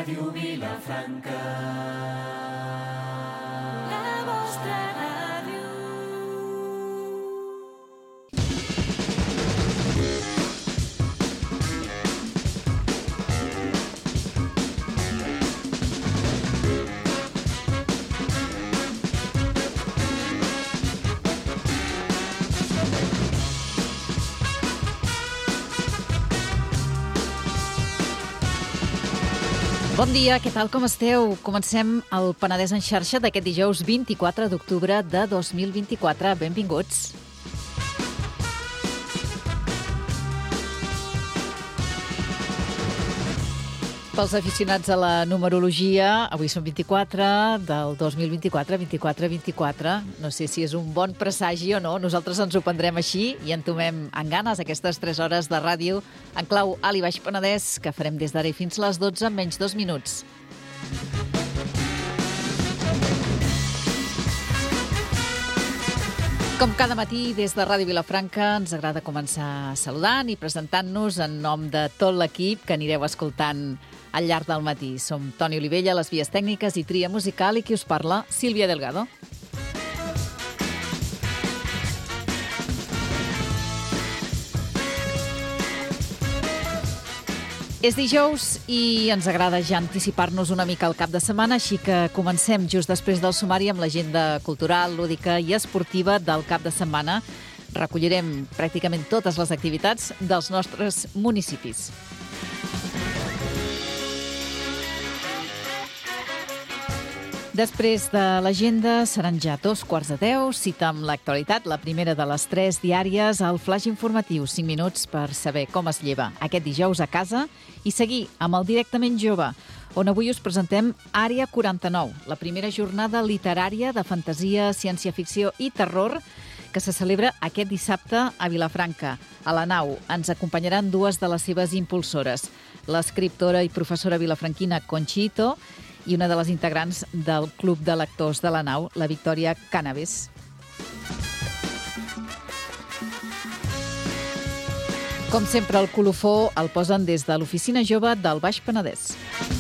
Ràdio Vilafranca. La vostra ràdio. Bon dia, què tal, com esteu? Comencem el Penedès en xarxa d'aquest dijous 24 d'octubre de 2024. Benvinguts. Pels aficionats a la numerologia, avui són 24 del 2024, 24-24. No sé si és un bon presagi o no, nosaltres ens ho prendrem així i entomem amb ganes aquestes 3 hores de ràdio en clau alt i baix Penedès que farem des d'ara i fins les 12 en menys 2 minuts. Com cada matí, des de Ràdio Vilafranca, ens agrada començar saludant i presentant-nos en nom de tot l'equip que anireu escoltant al llarg del matí. Som Toni Olivella, les vies tècniques i tria musical, i qui us parla, Sílvia Delgado. És dijous i ens agrada ja anticipar-nos una mica al cap de setmana, així que comencem just després del sumari amb l'agenda cultural, lúdica i esportiva del cap de setmana. Recollirem pràcticament totes les activitats dels nostres municipis. Després de l'agenda seran ja 2:15, cita amb l'actualitat, la primera de les 3 diàries, el flaix informatiu, 5 minuts per saber com es lleva aquest dijous a casa i seguir amb el Directament Jove, on avui us presentem Àrea 49, la primera jornada literària de fantasia, ciència-ficció i terror que se celebra aquest dissabte a Vilafranca. A la nau ens acompanyaran 2 de les seves impulsores, l'escriptora i professora vilafranquina Conchito i una de les integrants del Club de Lectors de la nau, la Victòria Cànabes. Com sempre, el colofó el posen des de l'Oficina Jove del Baix Penedès.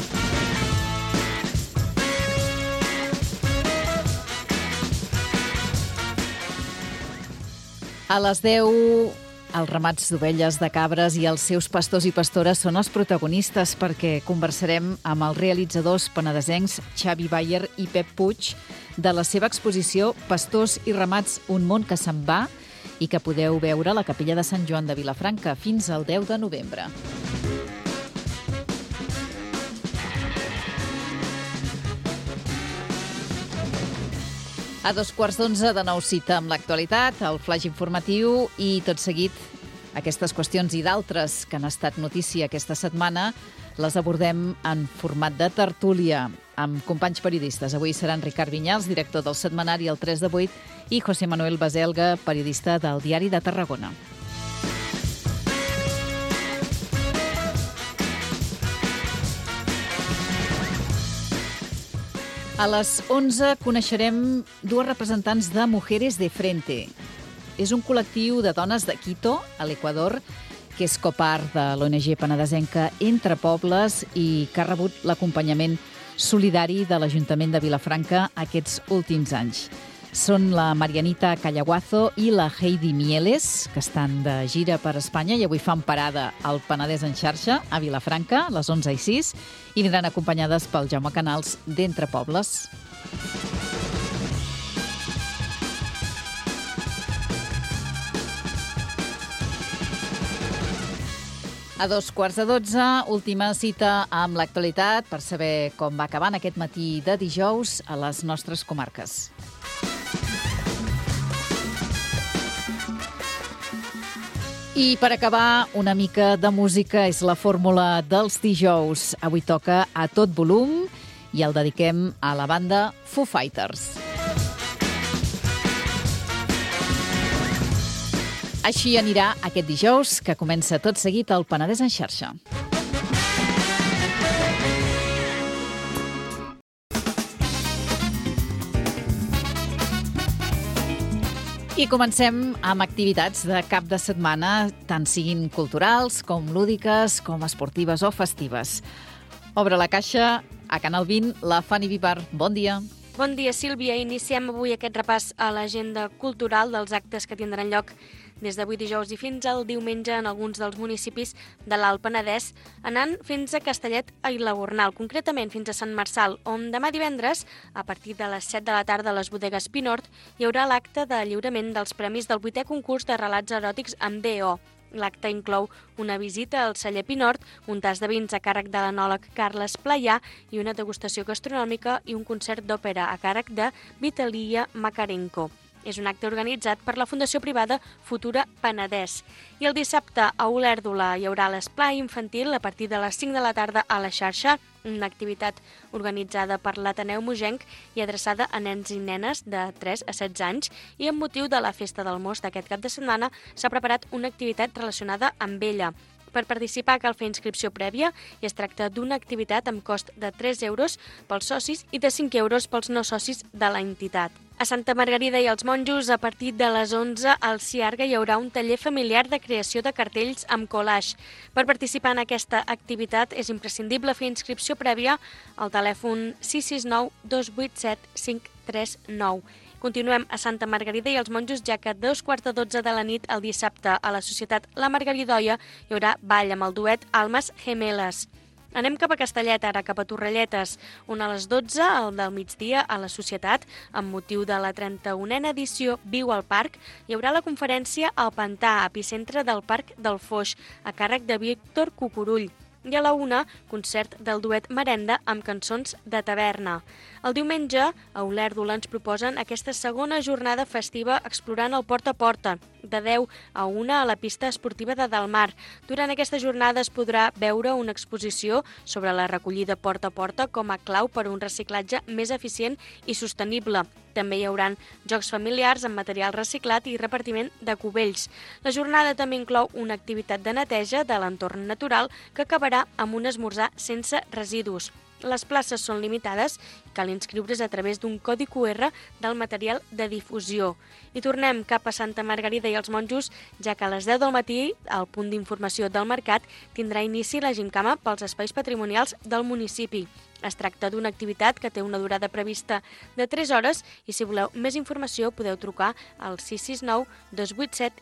A les 10, els ramats d'ovelles, de cabres i els seus pastors i pastores són els protagonistes, perquè conversarem amb els realitzadors penedesencs Xavi Bayer i Pep Puig de la seva exposició Pastors i ramats, un món que se'n va, i que podeu veure a la Capella de Sant Joan de Vilafranca fins al 10 de novembre. A 11:15 de nou cita amb l'actualitat, el flaix informatiu i, tot seguit, aquestes qüestions i d'altres que han estat notícia aquesta setmana les abordem en format de tertúlia amb companys periodistes. Avui seran Ricard Vinyals, director del setmanari El 3 de 8, i José Manuel Baselga, periodista del Diari de Tarragona. A les 11 coneixerem 2 representants de Mujeres de Frente. És un col·lectiu de dones de Quito, a l'Equador, que és copart de l'ONG penedesenca Entre Pobles i que ha rebut l'acompanyament solidari de l'Ajuntament de Vilafranca aquests últims anys. Són la Marianita Callaguazo i la Heidi Mieles, que estan de gira per Espanya i avui fan parada al Penedès en xarxa, a Vilafranca, a les 11:06, i vindran acompanyades pel Jaume Canals d'Entre Pobles. A 11:45, última cita amb l'actualitat per saber com va acabant aquest matí de dijous a les nostres comarques. I per acabar, una mica de música és la fórmula dels dijous. Avui toca A tot volum i el dediquem a la banda Foo Fighters. Així anirà aquest dijous, que comença tot seguit al Penedès en xarxa. I comencem amb activitats de cap de setmana, tant siguin culturals, com lúdiques, com esportives o festives. Obre la caixa a Canal 20, la Fanny Vivar. Bon dia. Bon dia, Sílvia. Iniciem avui aquest repàs a l'agenda cultural dels actes que tindran lloc des d'avui dijous i fins al diumenge en alguns dels municipis de l'Alt Penedès, anant fins a Castellet i la Gornal, concretament fins a Sant Marçal, on demà divendres, a partir de les 7 de la tarda a les bodegues Pinort, hi haurà l'acte de lliurament dels premis del 8è concurs de relats eròtics amb DO. L'acte inclou una visita al celler Pinort, un tas de vins a càrrec de l'enòleg Carles Playà i una degustació gastronòmica i un concert d'òpera a càrrec de Vitalia Makarenko. És un acte organitzat per la Fundació Privada Futura Penedès. I el dissabte a Olèrdola hi haurà l'esplai infantil a partir de les 5 de la tarda a la xarxa, una activitat organitzada per l'Ateneu Mogenc i adreçada a nens i nenes de 3 a 16 anys, i amb motiu de la Festa del Most d'aquest cap de setmana s'ha preparat una activitat relacionada amb ella. Per participar cal fer inscripció prèvia i es tracta d'una activitat amb cost de 3 euros pels socis i de 5 euros pels no socis de l'entitat. A Santa Margarida i els Monjos, a partir de les 11, al Ciarga hi haurà un taller familiar de creació de cartells amb collage. Per participar en aquesta activitat és imprescindible fer inscripció prèvia al telèfon 669 287 539. Continuem a Santa Margarida i els Monjos, ja que a 11:15 de la nit el dissabte a la Societat La Margaridoia hi haurà ball amb el duet Almas Gemeles. Anem cap a Castellet, ara cap a Torrelletes, on a les 12 al del migdia a la Societat, amb motiu de la 31a edició Viu al Parc, hi haurà la conferència al Pantà, epicentre del Parc del Foix, a càrrec de Víctor Cucurull. I a la 1, concert del duet Merenda amb cançons de taverna. El diumenge, a Olèrdola ens proposen aquesta segona jornada festiva explorant el Porta a Porta, de 10 a 1 a la pista esportiva de Delmar. Durant aquesta jornada es podrà veure una exposició sobre la recollida porta a porta com a clau per a un reciclatge més eficient i sostenible. També hi haurà jocs familiars amb material reciclat i repartiment de cubells. La jornada també inclou una activitat de neteja de l'entorn natural que acabarà amb un esmorzar sense residus. Les places són limitades i cal inscriure's a través d'un codi QR del material de difusió. I tornem cap a Santa Margarida i els Monjos, ja que a les 10 del matí, al punt d'informació del mercat, tindrà inici la gincama pels espais patrimonials del municipi. Es tracta d'una activitat que té una durada prevista de 3 hores i si voleu més informació podeu trucar al 669 287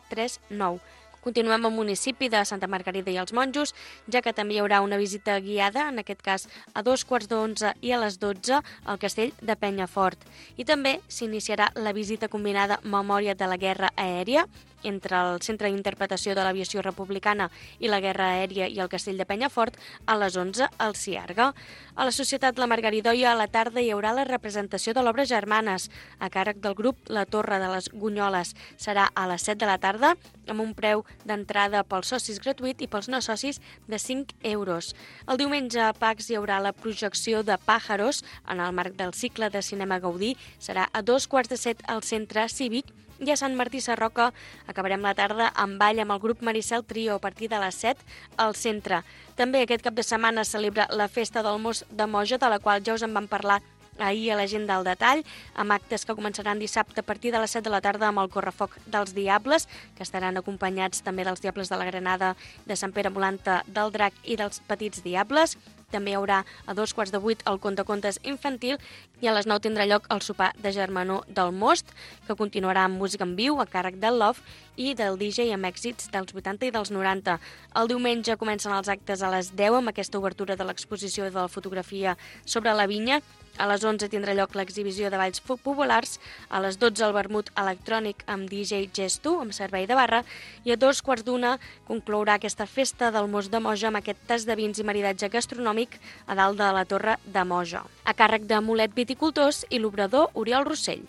539. Continuem al municipi de Santa Margarida i els Monjos, ja que també hi haurà una visita guiada, en aquest cas a 11:15 i a les 12, al castell de Penyafort. I també s'iniciarà la visita combinada Memòria de la Guerra Aèria, entre el Centre d'Interpretació de l'Aviació Republicana i la Guerra Aèria i el Castell de Penyafort a les 11 al Ciarga. A la Societat La Margaridoia a la tarda hi haurà la representació de l'obra Germanes, a càrrec del grup La Torre de les Gunyoles. Serà a les 7 de la tarda amb un preu d'entrada pels socis gratuït i pels no socis de 5 euros. El diumenge a Pacs hi haurà la projecció de Pàjaros en el marc del cicle de cinema Gaudí. Serà a 7:15 al Centre Cívic. I a Sant Martí Sarroca acabarem la tarda amb ball amb el grup Maricel Trio a partir de les 7 al centre. També aquest cap de setmana es celebra la Festa del Most de Moja, de la qual ja us en vam parlar ahir a l'agenda al detall, amb actes que començaran dissabte a partir de les 7 de la tarda amb el Correfoc dels Diables, que estaran acompanyats també dels Diables de la Granada, de Sant Pere Volanta, del Drac i dels Petits Diables. També hi haurà a 7:15 el contacontes infantil i a les 9 tindrà lloc el sopar de germanor del Most, que continuarà amb música en viu a càrrec del Love i del DJ amb èxits dels 80 i dels 90. El diumenge comencen els actes a les 10 amb aquesta obertura de l'exposició de la fotografia sobre la vinya. A les 11 tindrà lloc l'exhibició de balls populars, a les 12 el vermut electrònic amb DJ Gesto, amb servei de barra, i a 2:15 conclourà aquesta Festa del Most de Moja amb aquest tas de vins i maridatge gastronòmic a dalt de la Torre de Moja, a càrrec de Mulet Viticultors i l'obrador Oriol Rossell.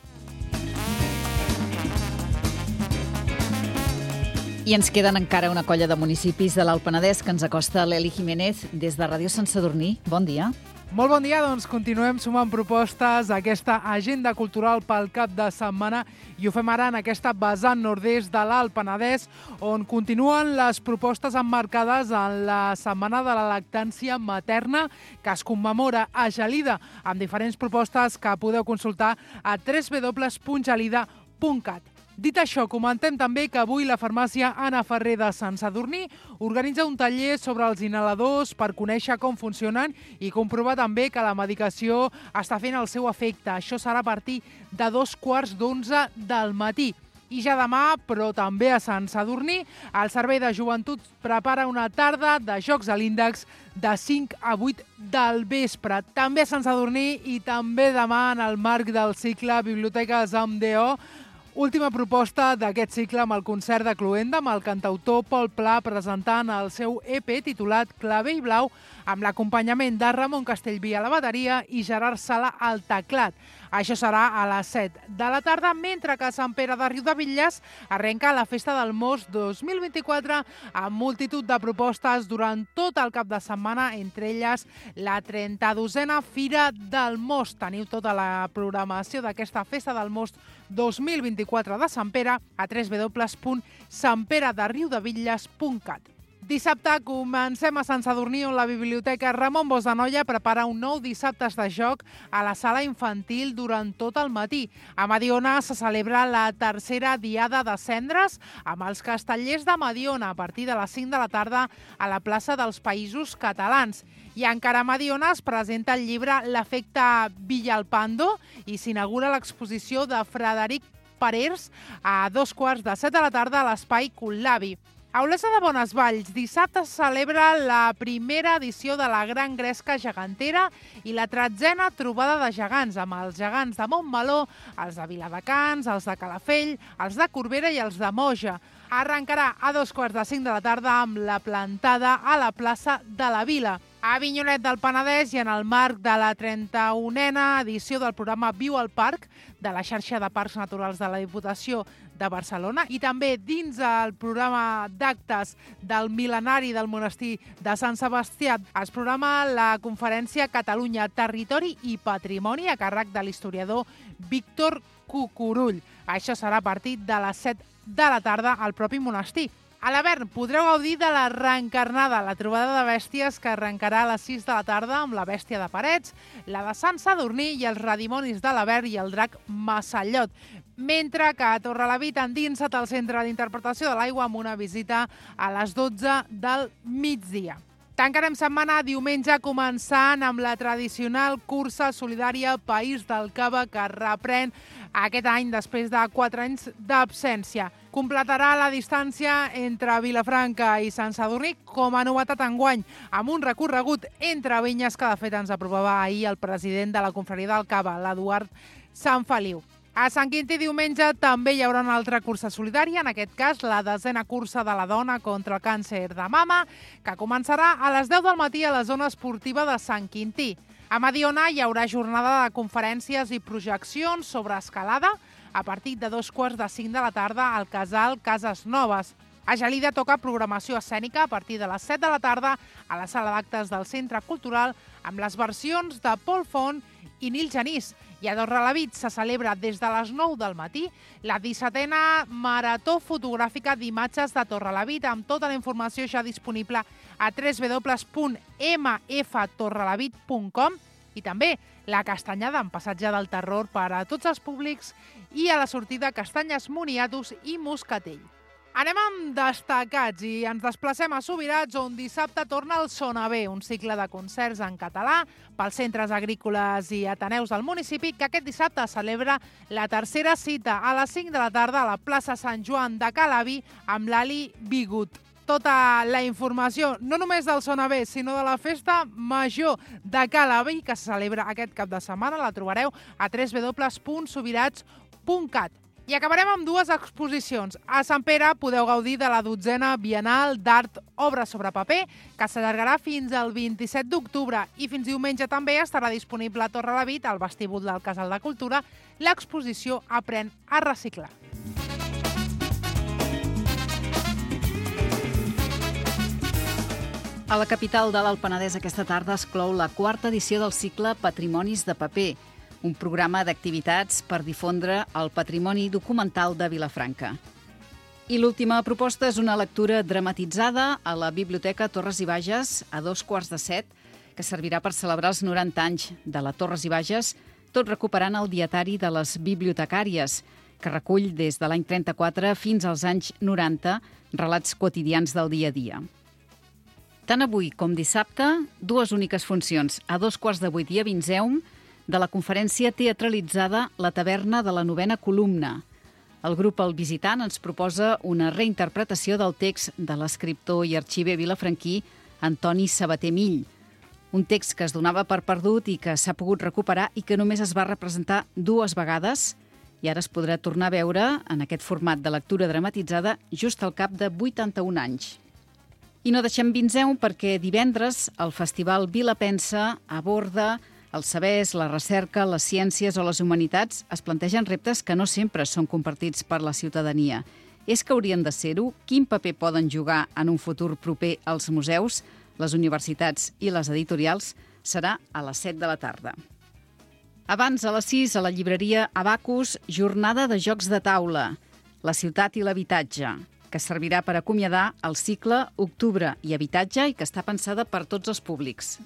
I ens queden encara una colla de municipis de l'Alt Penedès que ens acosta l'Eli Jiménez des de Ràdio Sant Sadurní. Bon dia. Molt bon dia, doncs continuem sumant propostes a aquesta agenda cultural pel cap de setmana i ho fem ara en aquesta vessant nord-est de l'Alt Penedès, on continuen les propostes emmarcades en la Setmana de la Lactància Materna, que es commemora a Gelida, amb diferents propostes que podeu consultar a www.gelida.cat. Dit això, comentem també que avui la farmàcia Anna Ferrer de Sant Sadurní organitza un taller sobre els inhaladors per conèixer com funcionen i comprovar també que la medicació està fent el seu efecte. Això serà a partir de 11:15 del matí. I ja demà, però també a Sant Sadurní, el Servei de Joventut prepara una tarda de jocs a l'índex de 5 a 8 del vespre. També a Sant Sadurní i també demà en el marc del cicle Biblioteques amb DO, última proposta d'aquest cicle amb el concert de Cloenda, amb el cantautor Pol Pla presentant el seu EP titulat Clavell Blau, amb l'acompanyament de Ramon Castellví a la bateria i Gerard Sala al teclat. Això serà a les 7 de la tarda, mentre que a Sant Pere de Riudebitlles arrenca la Festa del Most 2024 amb multitud de propostes durant tot el cap de setmana, entre elles la 32a Fira del Most. Teniu tota la programació d'aquesta Festa del Most 2024 de Sant Pere a www.santperederriudebitlles.cat. Dissabte comencem a Sant Sadurní, on la Biblioteca Ramon Bosch de Noia prepara un nou dissabtes de joc a la sala infantil durant tot el matí. A Mediona se celebra la tercera Diada de Cendres amb els castellers de Mediona a partir de les 5 de la tarda a la plaça dels Països Catalans. I encara a Mediona es presenta el llibre L'efecte Villalpando i s'inaugura l'exposició de Frederic Parers a 7:15 de la tarda a l'Espai Col·labi. A Olesa de Bonesvalls, dissabte se celebra la primera edició de la Gran Gresca Gegantera i la 13a trobada de gegants, amb els gegants de Montmeló, els de Viladecans, els de Calafell, els de Corbera i els de Moja. Arrencarà a 5:15 de la tarda amb la plantada a la plaça de la Vila. A Avinyonet del Penedès i en el marc de la 31a edició del programa Viu al Parc de la xarxa de Parcs Naturals de la Diputació de Barcelona i també dins el programa d'actes del mil·lenari del monestir de Sant Sebastià es programa la conferència Catalunya, Territori i Patrimoni a càrrec de l'historiador Víctor Cucurull. Això serà a partir de les 7 de la tarda al propi monestir. A l'Avern podreu gaudir de la reencarnada, la trobada de bèsties que arrencarà a les 6 de la tarda amb la bèstia de Parets, la de Sant Sadurní i els redimonis de l'Avern i el drac Massallot. Mentre que a Torrelavit endinsa't al Centre d'Interpretació de l'Aigua amb una visita a les 12 del migdia. Tancarem setmana diumenge començant amb la tradicional cursa solidària País del Cava que reprèn aquest any després de 4 anys d'absència. Completarà la distància entre Vilafranca i Sant Sadurní com a novetat enguany, amb un recorregut entre vinyes que de fet ens aprovava ahir el president de la confraria del Cava, l'Eduard Sanfeliu. A Sant Quintí diumenge també hi haurà una altra cursa solidària, en aquest cas la 10a cursa de la dona contra el càncer de mama, que començarà a les 10 del matí a la zona esportiva de Sant Quintí. A Mediona hi haurà jornada de conferències i projeccions sobre escalada a partir de 4:45 de la tarda al casal Cases Noves. A Gelida toca programació escènica a partir de les 7 de la tarda a la sala d'actes del Centre Cultural amb les versions de Pol Font i Nil Genís. I a Torrelavit se celebra des de les 9 del matí la 17a Marató Fotogràfica d'Imatges de Torrelavit amb tota la informació ja disponible a www.mftorrelavit.com i també la castanyada en Passatge del Terror per a tots els públics i a la sortida Castanyes, Moniatos i Moscatell. Anem amb destacats i ens desplacem a Subirats, on dissabte torna el Sona Bé, un cicle de concerts en català pels centres agrícoles i ateneus del municipi, que aquest dissabte celebra la tercera cita a les 5 de la tarda a la plaça Sant Joan de Calavi amb l'Ali Bigut. Tota la informació, no només del Sona Bé, sinó de la Festa Major de Calavi, que se celebra aquest cap de setmana, la trobareu a www.subirats.cat. I acabarem amb dues exposicions. A Sant Pere podeu gaudir de la 12a Bienal d'Art Obra sobre Paper, que s'allargarà fins al 27 d'octubre i fins diumenge també estarà disponible a Torrelavit, al vestíbul del Casal de Cultura, l'exposició Aprèn a reciclar. A la capital de l'Alt Penedès aquesta tarda es clou la 4a edició del cicle Patrimonis de Paper, un programa d'activitats per difondre el patrimoni documental de Vilafranca. I l'última proposta és una lectura dramatitzada a la Biblioteca Torres i Bages a 7:15, que servirà per celebrar els 90 anys de la Torres i Bages, tot recuperant el dietari de les bibliotecàries. que recull des de l'any 34 fins als anys 90 relats quotidians del dia a dia. Tant avui com dissabte, dues úniques funcions, a 7:15 i a Vinzeum, de la conferència teatralitzada La taverna de la novena columna. El grup El Visitant ens proposa una reinterpretació del text de l'escriptor i arxiver vilafranquí Antoni Sabater Mill, un text que es donava per perdut i que s'ha pogut recuperar i que només es va representar 2 vegades i ara es podrà tornar a veure en aquest format de lectura dramatitzada just al cap de 81 anys. I no deixem Vinzeum perquè divendres el Festival Vilapensa aborda els sabers, la recerca, les ciències o les humanitats es plantegen reptes que no sempre són compartits per la ciutadania. És que haurien de ser-ho? Quin paper poden jugar en un futur proper els museus, les universitats i les editorials? Serà a les 7 de la tarda. Abans, a les 6, a la llibreria Abacus, jornada de jocs de taula, la ciutat i l'habitatge, que servirà per acomiadar el cicle Octubre i Habitatge i que està pensada per tots els públics.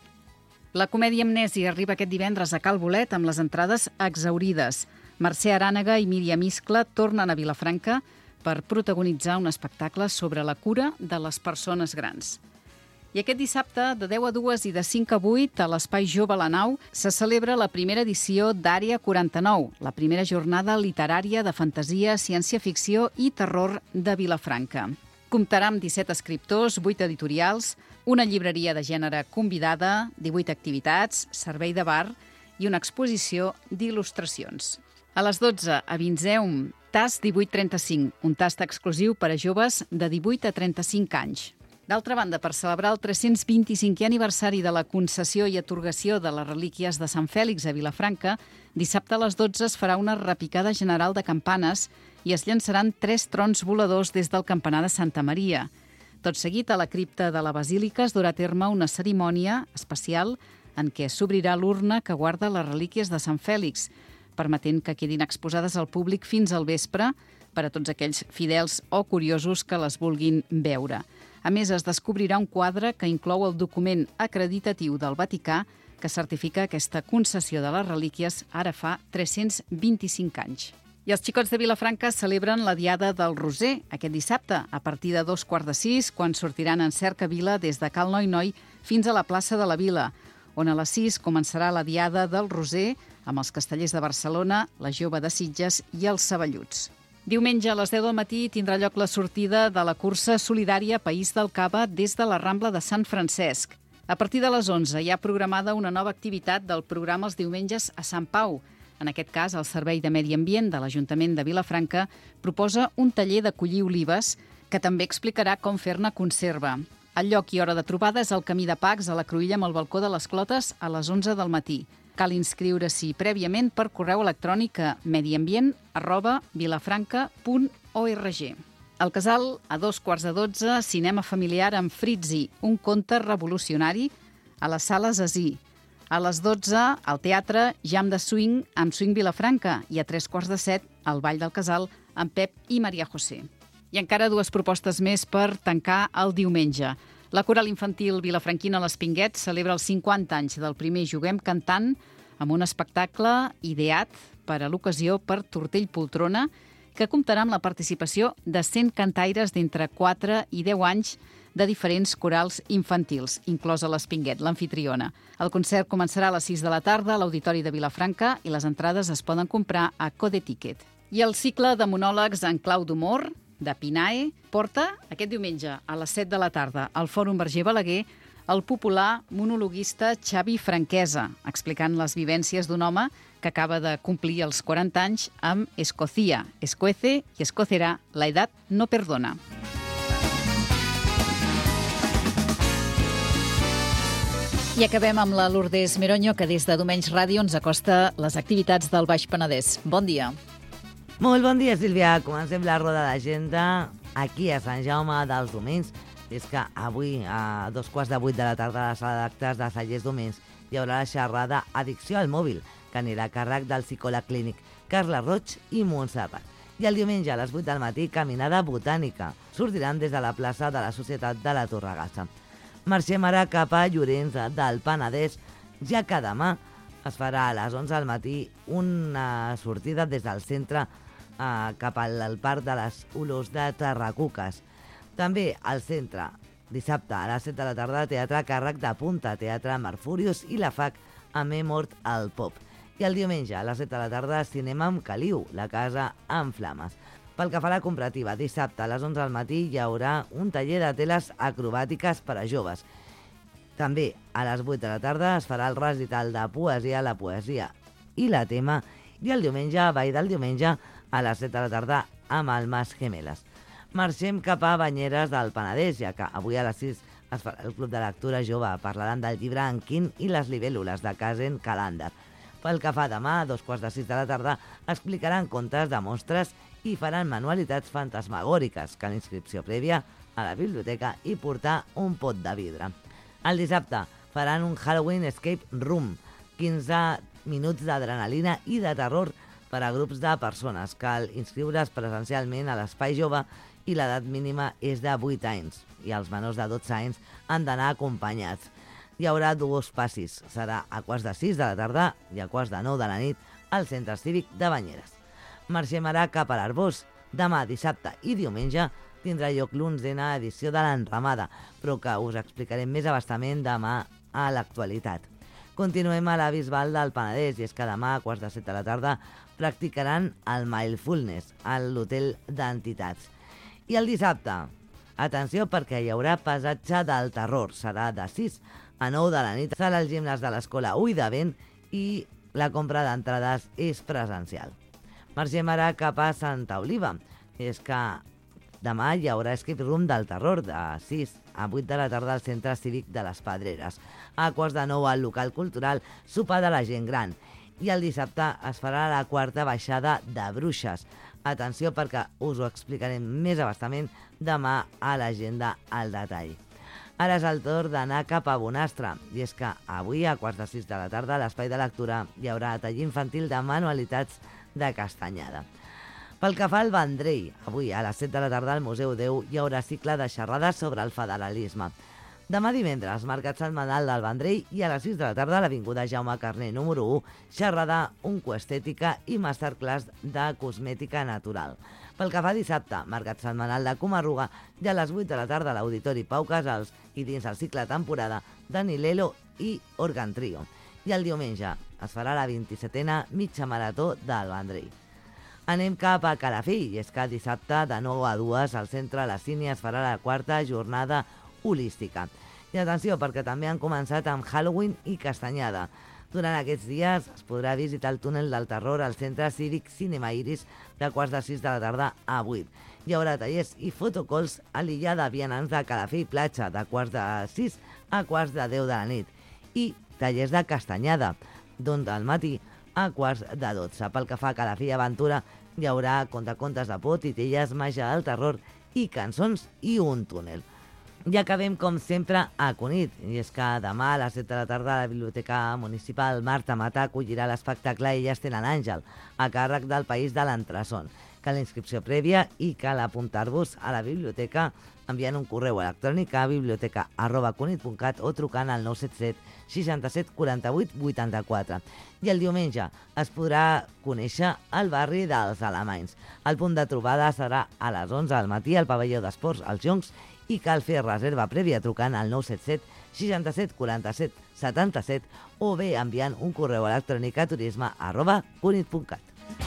La comèdia Amnèsia arriba aquest divendres a Cal Bolet amb les entrades exhaurides. Mercè Arànega i Míriam Iscla tornen a Vilafranca per protagonitzar un espectacle sobre la cura de les persones grans. I aquest dissabte, de 10 a 2 i de 5 a 8, a l'Espai Jove La Nau, se celebra la primera edició d'Àrea 49, la primera jornada literària de fantasia, ciència-ficció i terror de Vilafranca. Comptarà amb 17 escriptors, 8 editorials, una llibreria de gènere convidada, 18 activitats, servei de bar i una exposició d'il·lustracions. A les 12, a Vinzeum, TAS 1835, un tast exclusiu per a joves de 18 a 35 anys. D'altra banda, per celebrar el 325è aniversari de la concessió i atorgació de les relíquies de Sant Fèlix a Vilafranca, dissabte a les 12 es farà una repicada general de campanes i es llançaran 3 trons voladors des del campanar de Santa Maria. Tot seguit, a la cripta de la Basílica es durà a terme una cerimònia especial en què s'obrirà l'urna que guarda les relíquies de Sant Fèlix, permetent que quedin exposades al públic fins al vespre per a tots aquells fidels o curiosos que les vulguin veure. A més, es descobrirà un quadre que inclou el document acreditatiu del Vaticà que certifica aquesta concessió de les relíquies ara fa 325 anys. I els xicots de Vilafranca celebren la Diada del Roser aquest dissabte, a partir de 5:15, quan sortiran en cercavila des de Cal Noi fins a la plaça de la Vila, on a les 6 començarà la Diada del Roser amb els Castellers de Barcelona, la Jove de Sitges i els Saballuts. Diumenge a les 10 del matí tindrà lloc la sortida de la cursa solidària País del Cava des de la Rambla de Sant Francesc. A partir de les 11 hi ha programada una nova activitat del programa els diumenges a Sant Pau. En aquest cas, el Servei de Medi Ambient de l'Ajuntament de Vilafranca proposa un taller de collir olives que també explicarà com fer-ne conserva. El lloc i hora de trobada és el Camí de Pacs a la Cruïlla amb el balcó de les Clotes a les 11 del matí. Cal inscriure-s'hi prèviament per correu electrònic a mediambient@vilafranca.org. Al Casal, a 2:15, cinema familiar amb Fritzi, un conte revolucionari, a les sales Así. A les 12, al teatre, Jam de Swing amb Swing Vilafranca i a 3:15, al Ball del Casal amb Pep i Maria José. I encara 2 propostes més per tancar el diumenge. La coral infantil vilafranquina l'Espinguet celebra els 50 anys del primer Juguem Cantant amb un espectacle ideat per a l'ocasió per Tortell Poltrona que comptarà amb la participació de 100 cantaires d'entre 4 i 10 anys de diferents corals infantils, inclosa l'Espinguet, l'anfitriona. El concert començarà a les 6 de la tarda a l'Auditori de Vilafranca i les entrades es poden comprar a Code Ticket. I el cicle de monòlegs en clau d'humor de Pinae porta aquest diumenge a les 7 de la tarda al Fòrum Verger Balaguer el popular monologuista Xavi Franquesa, explicant les vivències d'un home que acaba de complir els 40 anys amb Escocía, Escuece i Escocerà, la edat no perdona. I acabem amb la Lourdes Meroño, que des de Domenys Ràdio ens acosta les activitats del Baix Penedès. Bon dia. Molt bon dia, Sílvia. Comencem la roda d'agenda aquí a Sant Jaume dels Domenys. És que avui, a 7:15 de la tarda, a la sala d'actes de Cellers Domenys, hi haurà la xerrada Addicció al mòbil, que anirà a càrrec del psicòleg clínic Carla Roig i Montserrat. I el diumenge a les 8 del matí, caminada botànica. Sortiran des de la plaça de la Societat de la Torregassa. Marxem ara cap a Llorenç del Penedès, ja que demà es farà a les 11 del matí una sortida des del centre cap al parc de les Olors de Tarracuques. També al centre, dissabte a les 7 de la tarda, teatre Càrrec de Punta, teatre Marfurius i la FAC a Mort al Pop. I el diumenge a les 7 de la tarda, cinema amb Caliu, la casa en flames. Pel que fa a la comparativa, dissabte a les 11 del matí hi haurà un taller de teles acrobàtiques per a joves. També a les 8 de la tarda es farà el recital de poesia, la poesia i la tema, i el diumenge, ball del diumenge, a les 7 de la tarda amb Almas Gemeles. Marxem cap a Banyeres del Penedès, ja que avui a les 6 es farà el Club de Lectura Jove. Parlaran del llibre Anquín i les libèl·lules de Casen Calander. Pel que fa demà, a 5:45 de la tarda, explicaran contes de monstres i faran manualitats fantasmagòriques, que la inscripció prèvia a la biblioteca i portar un pot de vidre. El dissabte faran un Halloween Escape Room, 15 minuts d'adrenalina i de terror per a grups de persones. Cal inscriure's presencialment a l'Espai Jove i l'edat mínima és de 8 anys i els menors de 12 anys han d'anar acompanyats. Hi haurà 2 passis. Serà a 5:45 de la tarda i a 8:45 de la nit al Centre Cívic de Banyeres. Marxem ara cap a l'Arboç. Demà, dissabte i diumenge tindrà lloc l'11a edició de l'Enramada, però que us explicarem més abastament demà a l'actualitat. Continuem a la Bisbal del Penedès, i és que demà a 6:45 de la tarda practicaran el Mindfulness a l'Hotel d'Entitats. I el dissabte, atenció perquè hi haurà passatge del terror. Serà de 6 a 9 de la nit. Serà al gimnàs de l'Escola Ull de Vent i la compra d'entrades és presencial. Marxem ara cap a Santa Oliva. És que demà hi haurà Escape Room del terror de 6 a 8 de la tarda al Centre Cívic de les Pedreres. A 8:45 al local cultural, sopar de la gent gran. I el dissabte es farà la 4a baixada de bruixes. Atenció perquè us ho explicarem més abastament demà a l'agenda al detall. Ara és el torn d'anar cap a Bonastre, i és que avui a 5:45 de la tarda a l'Espai de Lectura hi haurà taller infantil de manualitats de Castanyada. Pel que fa al Vendrell, avui a les 7 de la tarda al Museu Déu hi haurà cicle de xerrades sobre el federalisme. Demà divendres, mercat setmanal del Vendrell, i a les 6 de la tarda a l'Avinguda Jaume Carner número 1, xerrada oncoestètica i masterclass de cosmètica natural. Pel que fa a dissabte, mercat setmanal de Comarruga, i a les 8 de la tarda a l'Auditori Pau Casals i dins el cicle temporada de Nilelo i Organ Trio. I el diumenge es farà la 27a mitja marató del Vendrell. Anem cap a Calafell, i és que dissabte de 9 a 2 al centre La Sínia es farà la 4a jornada holística. I atenció, perquè també han començat amb Halloween i Castanyada. Durant aquests dies es podrà visitar el túnel del terror al Centre Cívic Cinema Iris de 5:45 de la tarda a 8. Hi haurà tallers i fotocalls a l'illa de vianants de Calafell Platja de 5:45 a 10:15 de la nit. I tallers de Castanyada, d'11 del matí a 11:45. Pel que fa a Calafell Aventura, hi haurà contacontes de por, titelles, màgia del terror i cançons i un túnel. I acabem, com sempre, a Cunit. I és que demà a les 7 de la tarda a la Biblioteca Municipal Marta Mata acollirà l'espectacle Elles tenen àngel, a càrrec del País de l'Entresson. Cal la inscripció prèvia i cal apuntar-vos a la biblioteca enviant un correu electrònic a biblioteca@cunit.cat o trucant al 977 67 48 84. I el diumenge es podrà conèixer el barri dels Alemanys. El punt de trobada serà a les 11 del matí al pavelló d'esports als Joncs i cal fer reserva prèvia trucant al 977 67 47 77 o bé enviant un correu electrònic a turisme@cunit.cat.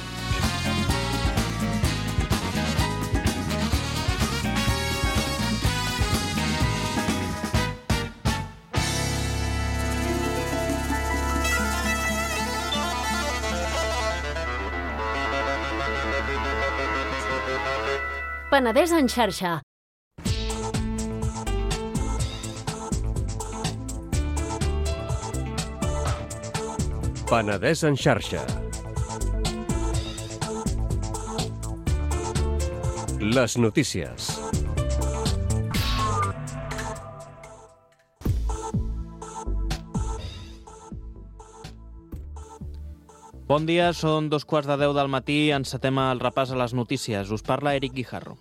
Penedès en xarxa. Penedès en xarxa. Les notícies. Bon dia, són 2:15 del matí, encetem el repàs a les notícies. Us parla Eric Guijarro.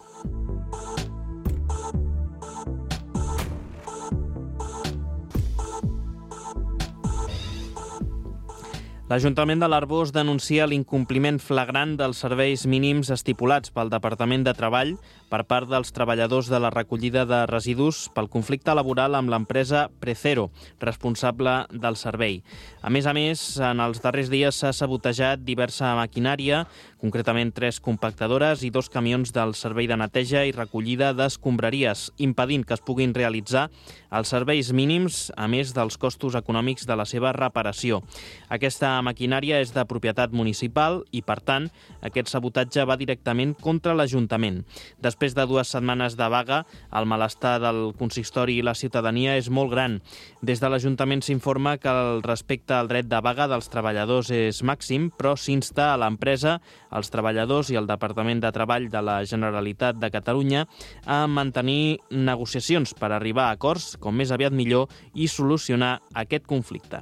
L'Ajuntament de l'Arboç denuncia l'incompliment flagrant dels serveis mínims estipulats pel Departament de Treball per part dels treballadors de la recollida de residus pel conflicte laboral amb l'empresa Precero, responsable del servei. A més, en els darrers dies s'ha sabotejat diversa maquinària, concretament 3 compactadores i 2 camions del servei de neteja i recollida d'escombraries, impedint que es puguin realitzar els serveis mínims, a més dels costos econòmics de la seva reparació. Aquesta maquinària és de propietat municipal i, per tant, aquest sabotatge va directament contra l'Ajuntament. Després de 2 setmanes de vaga, el malestar del consistori i la ciutadania és molt gran. Des de l'Ajuntament s'informa que el respecte al dret de vaga dels treballadors és màxim, però s'insta a l'empresa, als treballadors i al Departament de Treball de la Generalitat de Catalunya a mantenir negociacions per arribar a acords com més aviat millor i solucionar aquest conflicte.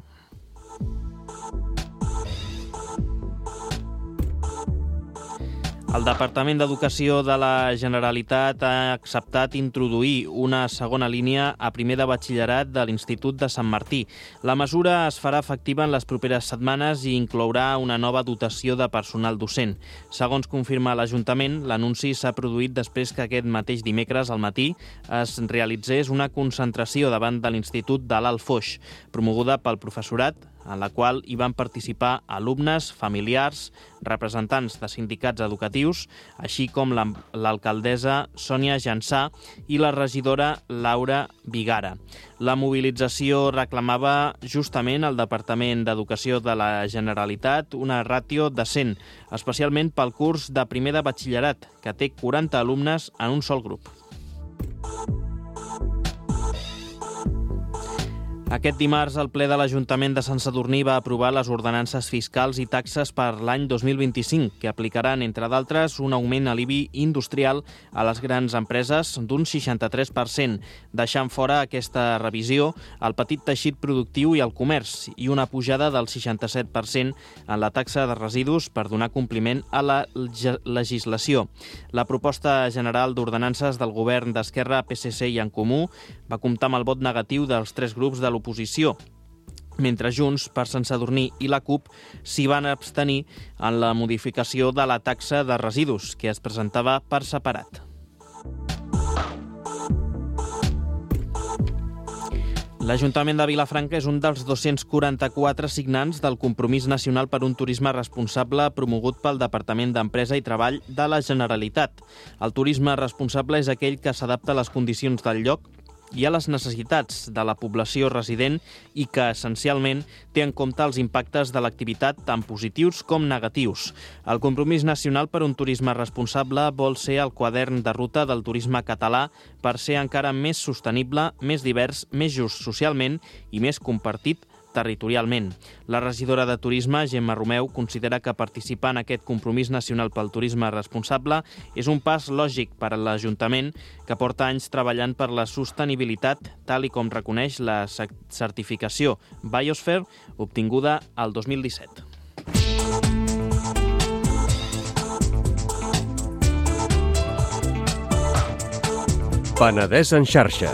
El Departament d'Educació de la Generalitat ha acceptat introduir una segona línia a primer de batxillerat de l'Institut de Sant Martí. La mesura es farà efectiva en les properes setmanes i inclourà una nova dotació de personal docent. Segons confirma l'Ajuntament, l'anunci s'ha produït després que aquest mateix dimecres al matí es realitzés una concentració davant de l'Institut de l'Alt Foix, promoguda pel professorat, en la qual hi van participar alumnes, familiars, representants de sindicats educatius, així com l'alcaldessa Sònia Jansà i la regidora Laura Vigara. La mobilització reclamava justament al Departament d'Educació de la Generalitat una ràtio de 100, especialment pel curs de primer de batxillerat, que té 40 alumnes en un sol grup. Aquest dimarts, el ple de l'Ajuntament de Sant Sadurní va aprovar les ordenances fiscals i taxes per l'any 2025, que aplicaran, entre d'altres, un augment a l'IBI industrial a les grans empreses d'un 63%, deixant fora aquesta revisió el petit teixit productiu i el comerç, i una pujada del 67% en la taxa de residus per donar compliment a la legislació. La proposta general d'ordenances del govern d'Esquerra, PSC i En Comú va comptar amb el vot negatiu dels 3 grups de l'oposició, mentre Junts per Sant Sadurní i la CUP s'hi van abstenir en la modificació de la taxa de residus, que es presentava per separat. L'Ajuntament de Vilafranca és un dels 244 signants del Compromís Nacional per un Turisme Responsable promogut pel Departament d'Empresa i Treball de la Generalitat. El turisme responsable és aquell que s'adapta a les condicions del lloc i a les necessitats de la població resident i que, essencialment, té en compte els impactes de l'activitat tant positius com negatius. El Compromís Nacional per un Turisme Responsable vol ser el quadern de ruta del turisme català per ser encara més sostenible, més divers, més just socialment i més compartit territorialment. La regidora de Turisme, Gemma Romeu, considera que participar en aquest Compromís Nacional pel Turisme Responsable és un pas lògic per a l'Ajuntament, que porta anys treballant per la sostenibilitat, tal i com reconeix la certificació Biosphere, obtinguda el 2017. Penedès en xarxa.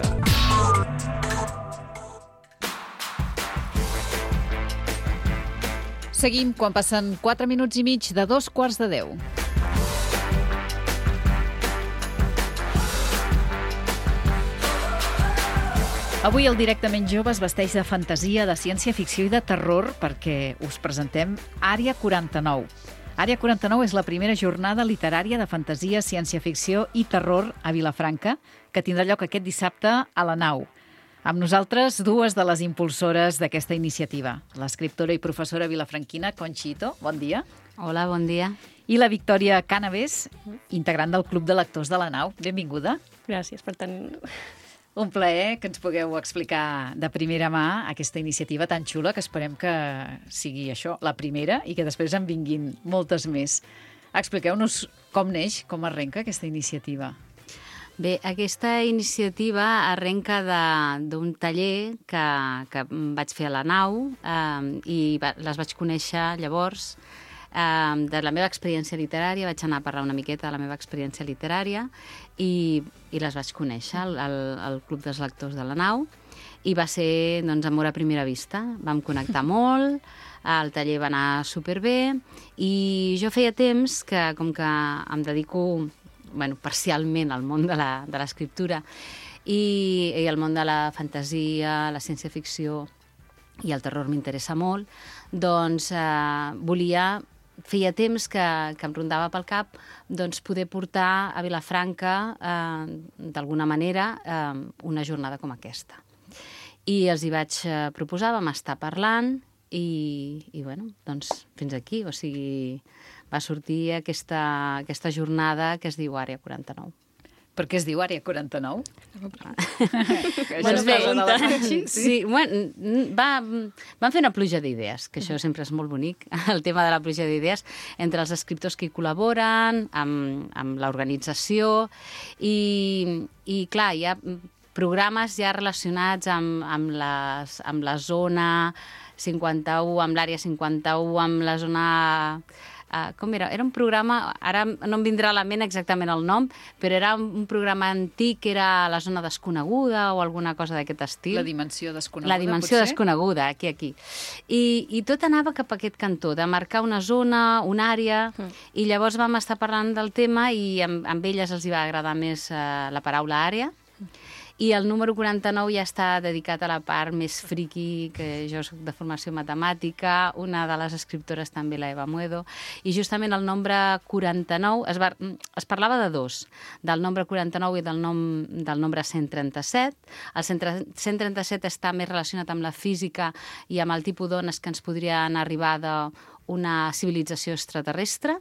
Seguim quan passen 4 minuts i mig de 9:45. Avui el Directament Jove es vesteix de fantasia, de ciència-ficció i de terror perquè us presentem Àrea 49. Àrea 49 és la primera jornada literària de fantasia, ciència-ficció i terror a Vilafranca, que tindrà lloc aquest dissabte a la Nau. Amb nosaltres, 2 de les impulsores d'aquesta iniciativa. L'escriptora i professora vilafranquina Conxito, bon dia. Hola, bon dia. I la Victòria Cànaves, integrant del Club de Lectors de la Nau. Benvinguda. Gràcies per tenir-nos. Un plaer que ens pugueu explicar de primera mà aquesta iniciativa tan xula que esperem que sigui això, la primera, i que després en vinguin moltes més. Expliqueu-nos com neix, com arrenca aquesta iniciativa. Bé, aquesta iniciativa arrenca d'un taller que vaig fer a la Nau i les vaig conèixer llavors de la meva experiència literària. Vaig anar a parlar una miqueta de la meva experiència literària i les vaig conèixer al Club dels Lectors de la Nau. i va ser doncs, amor a primera vista. Vam connectar molt, el taller va anar superbé i jo feia temps que, com que em dedico parcialment al món de l'escriptura i el món de la fantasia, la ciència-ficció i el terror m'interessa molt, doncs feia temps que em rondava pel cap doncs, poder portar a Vilafranca d'alguna manera una jornada com aquesta. I els hi vaig proposar, vam estar parlant i doncs fins aquí, o sigui, va sortir aquesta jornada que es diu Àrea 49. Per què es diu Àrea 49? Doncs bé, sí, van fer una pluja d'idees, que això sempre és molt bonic, el tema de la pluja d'idees, entre els escriptors que hi col·laboren, amb l'organització, i clar, hi ha programes ja relacionats amb la zona 51, amb l'àrea 51, amb la zona... com era? Era un programa, ara no em vindrà a la ment exactament el nom, però era un programa antic que era la zona desconeguda o alguna cosa d'aquest estil. La dimensió desconeguda, La dimensió desconeguda, aquí. I tot anava cap a aquest cantó, de marcar una zona, una àrea, i llavors vam estar parlant del tema i amb elles els hi va agradar més la paraula àrea. I el número 49 ja està dedicat a la part més friqui, que jo soc de formació matemàtica, una de les escriptores també, la Eva Muedo, i justament el nombre 49, es parlava de dos, del nombre 49 i del nombre 137. El 137 està més relacionat amb la física i amb el tipus d'ones que ens podrien arribar d'una civilització extraterrestre.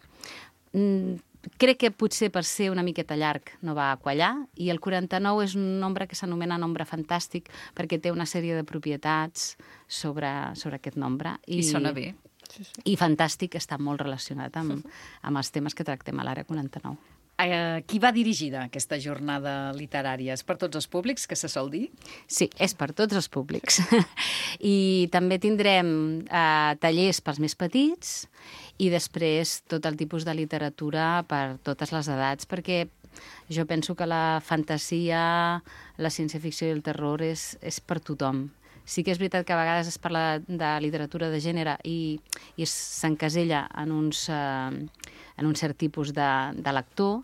Crec que potser per ser una miqueta llarg no va quallar, i el 49 és un nombre que s'anomena nombre fantàstic perquè té una sèrie de propietats sobre aquest nombre. I sona bé. I fantàstic està molt relacionat amb els temes que tractem a l'Àrea 49. Qui va dirigida aquesta jornada literària? És per tots els públics, que se sol dir? Sí, és per tots els públics. I també tindrem tallers pels més petits i després tot el tipus de literatura per totes les edats, perquè jo penso que la fantasia, la ciència-ficció i el terror és per tothom. Sí que és veritat que a vegades es parla de literatura de gènere i s'encasella en un cert tipus de lector,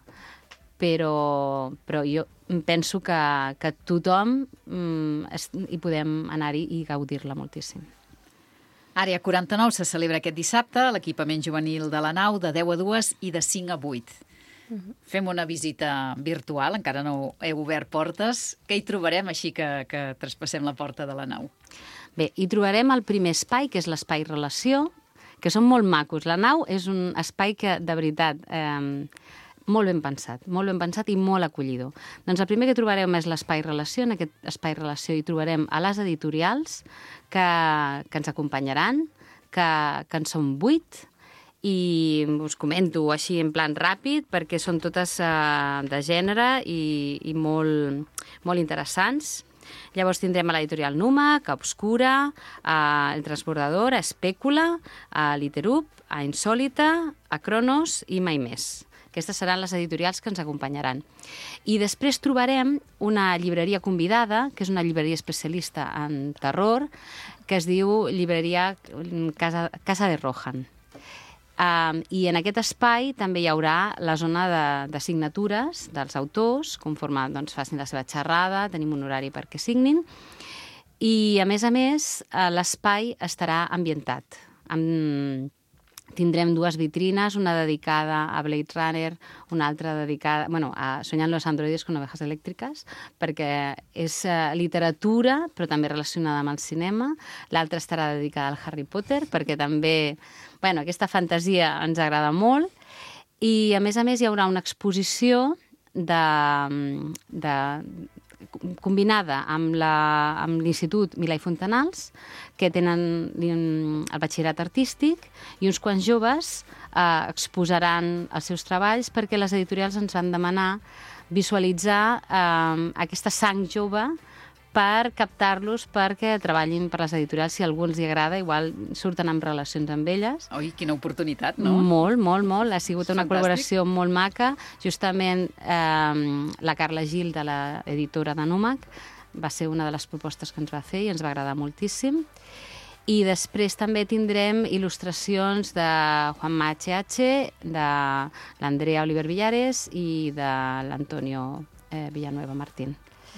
però jo penso que tothom hi podem anar-hi i gaudir-la moltíssim. Àrea 49 se celebra aquest dissabte a l'equipament juvenil de la Nau de 10 a 2 i de 5 a 8. Fem una visita virtual, encara no heu obert portes. Què hi trobarem així que traspassem la porta de la Nau? Bé, hi trobarem el primer espai, que és l'espai relació, que són molt macos. La Nau és un espai que, de veritat, molt ben pensat i molt acollidor. Doncs el primer que trobarem és l'espai relació. En aquest espai relació hi trobarem a les editorials que ens acompanyaran, que en són 8, i us comento així en plan ràpid perquè són totes de gènere i molt interessants. Llavors tindrem a l'editorial Numac, a Obscura, a El Transbordador, a Espècula, a Literup, a Insòlita, a Cronos i Mai Més. Aquestes seran les editorials que ens acompanyaran. I després trobarem una llibreria convidada, que és una llibreria especialista en terror, que es diu Llibreria Casa de Rohan. I en aquest espai també hi haurà la zona de signatures dels autors, conforme facin la seva xerrada, tenim un horari perquè signin, i a més, l'espai estarà ambientat. Tindrem 2 vitrines, una dedicada a Blade Runner, una altra dedicada a Soñan los androides con ovejas elèctriques, perquè és literatura, però també relacionada amb el cinema. L'altra estarà dedicada al Harry Potter, perquè també aquesta fantasia ens agrada molt. I, a més, hi haurà una exposició combinada amb l'Institut Milà i Fontanals, que tenen el batxillerat artístic, i uns quants joves exposaran els seus treballs perquè les editorials ens van demanar visualitzar aquesta sang jove per captar-los perquè treballin per les editorials. Si a algú els hi agrada, igual surten amb relacions amb elles. Oi, quina oportunitat, no? Molt. Ha sigut una col·laboració molt maca. Justament la Carla Gil, de l'editora de Numac, va ser una de les propostes que ens va fer i ens va agradar moltíssim. I després també tindrem il·lustracions de Juanma HH, de l'Andrea Oliver Villares i de l'Antonio Villanueva Martín.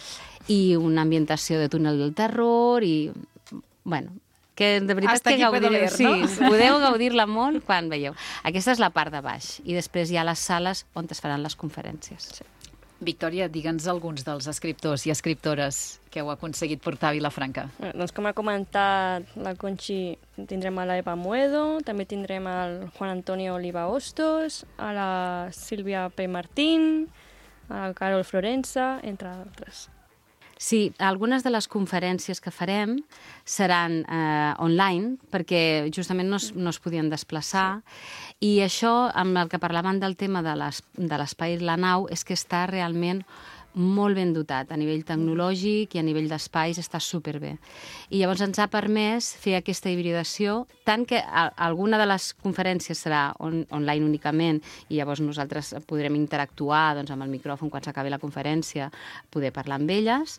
I una ambientació de túnel del terror i, bueno, que de veritat Hasta que aquí puedo leer, sí, no? podeu gaudir-la molt quan veieu. Aquesta és la part de baix i després hi ha les sales on es faran les conferències. Sí. Victòria, digue'ns alguns dels escriptors i escriptores que heu aconseguit portar a Vilafranca. Doncs com ha comentat la Conxi, tindrem a la Eva Muedo, també tindrem el Juan Antonio Oliva Hostos, a la Sílvia P. Martín, a la Carol Florenza, entre altres. Sí, algunes de les conferències que farem seran online, perquè justament no es podien desplaçar, i això, amb el que parlaven del tema de l'espai La Nau, és que està realment molt ben dotat a nivell tecnològic i a nivell d'espais, està superbé. I llavors ens ha permès fer aquesta hibridació, tant que alguna de les conferències serà online únicament i llavors nosaltres podrem interactuar amb el micròfon quan s'acabi la conferència, poder parlar amb elles,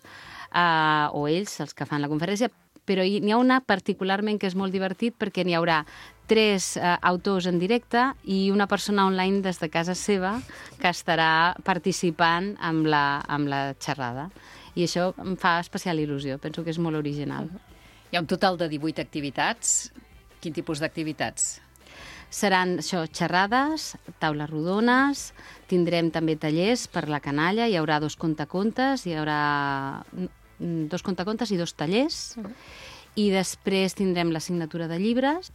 o ells, els que fan la conferència, però n'hi ha una particularment que és molt divertit perquè n'hi haurà 3 autors en directe i una persona online des de casa seva que estarà participant amb la xerrada. I això em fa especial il·lusió, penso que és molt original. Hi ha un total de 18 activitats. Quin tipus d'activitats? Seran això, xerrades, taules rodones, tindrem també tallers per la canalla, hi haurà 2 contacontes, hi haurà 2 contacontes i 2 tallers, i després tindrem la signatura de llibres,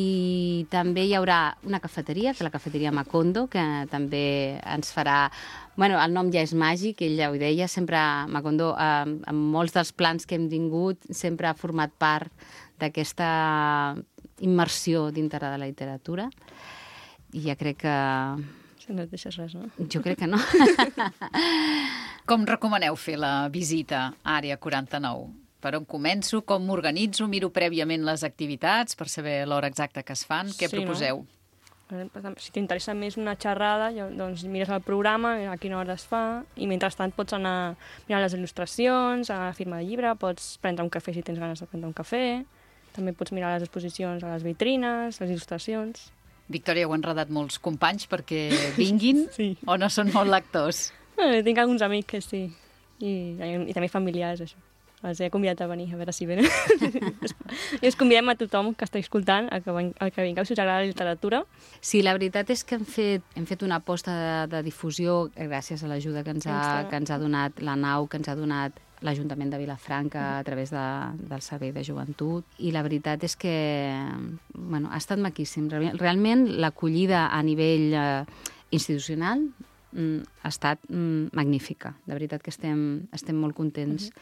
i també hi haurà una cafeteria, que la cafeteria Macondo, que també ens farà... Bueno, el nom ja és màgic, ell ja ho deia, sempre Macondo, amb molts dels plans que hem tingut, sempre ha format part d'aquesta immersió dintre de la literatura, i ja crec que... Si no et deixes res, no? Jo crec que no. Com recomaneu fer la visita a Àrea 49? Per on començo? Com m'organitzo? Miro prèviament les activitats per saber l'hora exacta que es fan? Què proposeu? No? Si t'interessa més una xerrada, doncs mires el programa, a quina hora es fa, i mentrestant pots anar mirant les il·lustracions, a la firma de llibre, pots prendre un cafè si tens ganes de prendre un cafè, també pots mirar les exposicions a les vitrines, les il·lustracions... Victòria, ho han enredat molts companys perquè vinguin sí. O no són molt lectors? Tinc alguns amics que sí, i també familiars, això. Els he convidat a venir, a veure si venen. I us convidem a tothom que està escoltant a que vingueu si us agrada la literatura. Sí, la veritat és que hem fet una aposta de difusió gràcies a l'ajuda que ens ha donat la Nau, que ens ha donat l'Ajuntament de Vilafranca a través del Servei de Joventut, i la veritat és que ha estat maquíssim. Realment l'acollida a nivell institucional ha estat magnífica. De veritat que estem molt contents.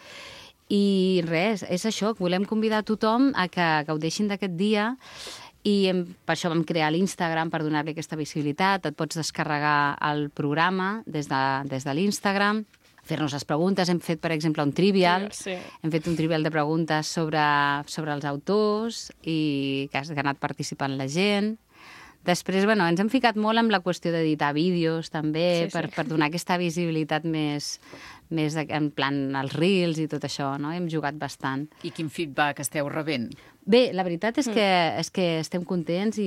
I res, és això, volem convidar a tothom a que gaudeixin d'aquest dia, i per això vam crear l'Instagram per donar-li aquesta visibilitat. Et pots descarregar el programa des de l'Instagram, fer-nos les preguntes. Hem fet, per exemple, un trivial. Sí. Hem fet un trivial de preguntes sobre els autors i que ha anat participant la gent. Després, ens hem ficat molt amb la qüestió d'editar vídeos, també, per donar aquesta visibilitat més en plan els reels i tot això, no? Hem jugat bastant. I quin feedback esteu rebent? Bé, la veritat és que estem contents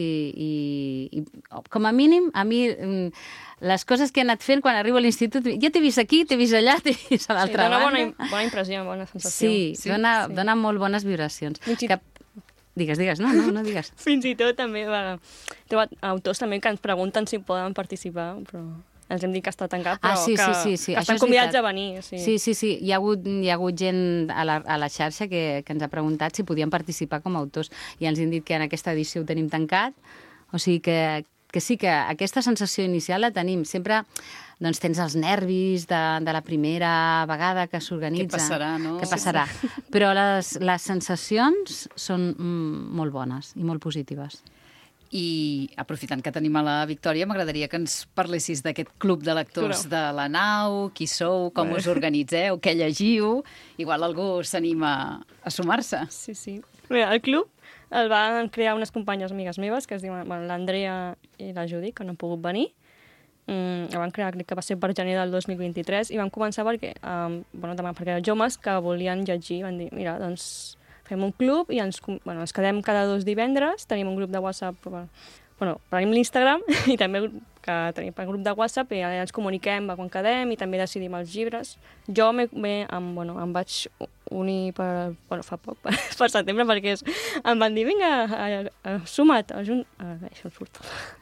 i com a mínim, a mi les coses que he anat fent quan arribo a l'institut, ja t'he vist aquí, t'he vist allà, t'he vist a l'altra banda. Dona bona impressió, bona sensació. Sí, dona molt bones vibracions. Digues, no digues. Fins i tot també he trobat autors també que ens pregunten si poden participar, però ens hem dit que està tancat, però que estan convidats a venir. Sí. Hi ha hagut gent a la xarxa que ens ha preguntat si podien participar com a autors, i ens han dit que en aquesta edició ho tenim tancat, o sigui que sí que aquesta sensació inicial la tenim. Sempre tens els nervis de la primera vegada que s'organitza. Què passarà, no? Què passarà. Però les sensacions són molt bones i molt positives. I aprofitant que tenim a la Victòria, m'agradaria que ens parlessis d'aquest club de lectors de la Nau, qui sou, com us organitzeu, què llegiu. Igual algú s'anima a sumar-se. Sí. Bé, el club el van crear unes companyes amigues meves, que es diuen l'Andrea i la Judit, que no han pogut venir, la van crear, crec que va ser per gener del 2023, i vam començar perquè, perquè els joves que volien llegir van dir, mira, doncs fem un club i ens quedem cada 2 divendres, tenim un grup de WhatsApp, tenim l'Instagram i també que tenim el grup de WhatsApp i allà ens comuniquem quan quedem i també decidim els llibres. Jo em vaig unir fa poc, per setembre, perquè em van dir, vinga, suma't, això em surt.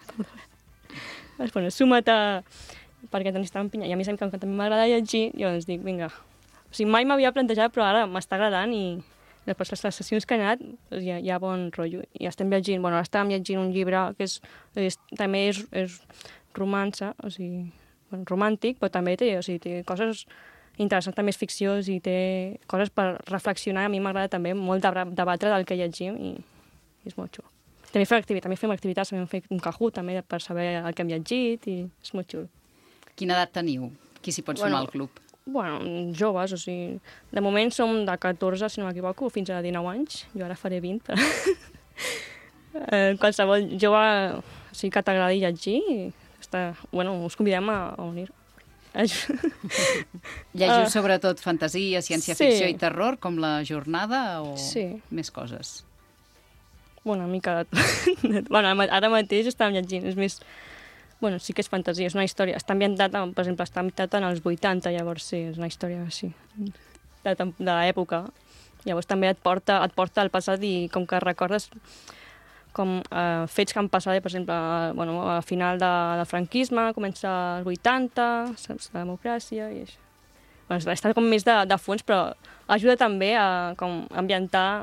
Suma't perquè t'estàvem pinyant. I a mi que també m'agrada llegir, jo doncs dic, vinga. O sigui, mai m'havia plantejat, però ara m'està agradant i després les sessions que he anat hi ha bon rotllo. I estem llegint, estàvem llegint un llibre que també és romança, o sigui, romàntic, però també té coses interessants, també és ficció i té coses per reflexionar. A mi m'agrada també molt debatre del que llegim i és molt xulo. També fem activitats, també fem un Kahoot també per saber el que hem llegit i és molt xulo. Quina edat teniu? Qui s'hi pot sumar al club? Joves, o sigui, de moment som de 14, si no m'equivoco, fins a 19 anys. Jo ara faré 20, però... qualsevol jove que t'agradi llegir, us convidem a unir. Llegiu sobretot fantasia, ciència-ficció i terror, com la jornada, o més coses? Una mica de tot. Ara mateix estàvem llegint, és més... sí que és fantasia, és una història. Està ambientat, per exemple, en els 80, llavors sí, és una història així, de l'època. Llavors també et porta al passat i com que recordes com fets que han passat, per exemple, al final del franquisme, comença als 80, la democràcia i això. Està com més de fons, però ajuda també a ambientar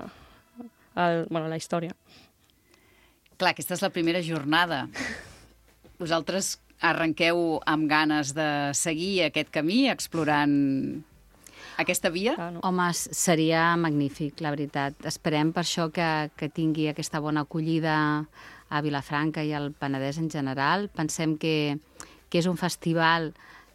la història. Clar, aquesta és la primera jornada. Vosaltres arrenqueu amb ganes de seguir aquest camí, explorant aquesta via? Home, seria magnífic, la veritat. Esperem per això que tingui aquesta bona acollida a Vilafranca i al Penedès en general. Pensem que és un festival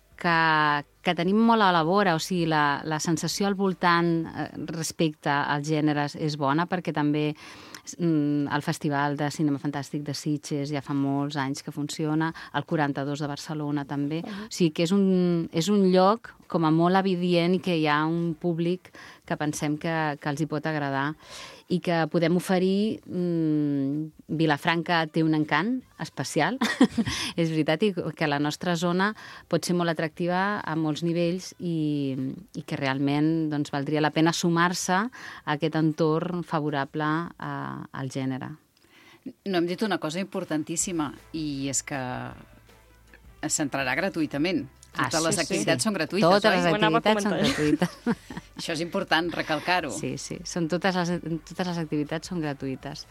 que tenim molt a la vora, o sigui, la sensació al voltant respecte als gèneres és bona, perquè també el Festival de Cinema Fantàstic de Sitges ja fa molts anys que funciona, el 42 de Barcelona també. O sigui que és un lloc com a molt evident i que hi ha un públic que pensem que els hi pot agradar i que podem oferir. Vilafranca té un encant especial, és veritat, i que la nostra zona pot ser molt atractiva a molts nivells i que realment valdria la pena sumar-se a aquest entorn favorable al gènere. No hem dit una cosa importantíssima, i és que s'entrarà gratuïtament. Totes les activitats són gratuïtes, oi? Totes les activitats són gratuïtes. Això és important recalcar-ho. Sí, totes les activitats són gratuïtes.